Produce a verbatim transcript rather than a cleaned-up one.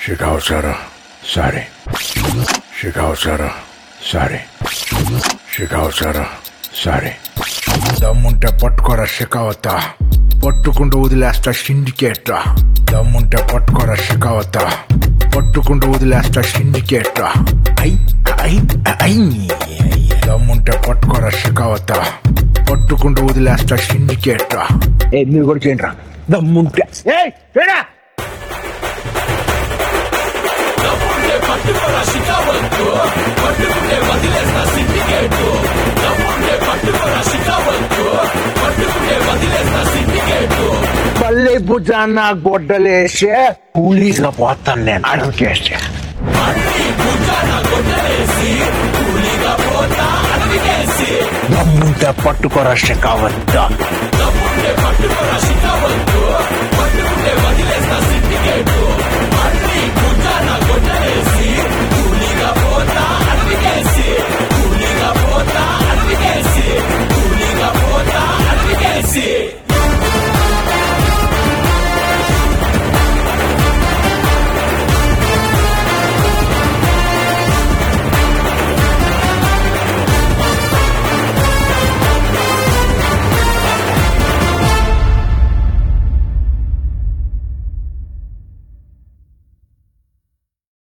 Shikawsara, sorry. Shikawsara, sorry. Shikawsara, sorry. దమ్ముంటే పట్టుకోరా షికావత, పట్టుకుంటూ వదిలేస్తా సిండికేట్. దమ్ముంటే పట్టుకోరా షికావత, పట్టుకుంటూ వదిలేస్తా సిండికేట్. ఐ ఐ ఐ దమ్ముంటే పట్టుకోరా షికావత, పట్టుకుంటూ వదిలేస్తా సిండికేట్. ఏ మీరు కూడా చేయండి రా దమ్ముంటే. పల్లె భుజాన గొడ్డలేసే కూలీగా పోతాను నేను అడవికేస్తే. దమ్ముంటే పట్టుకోరా షికావత.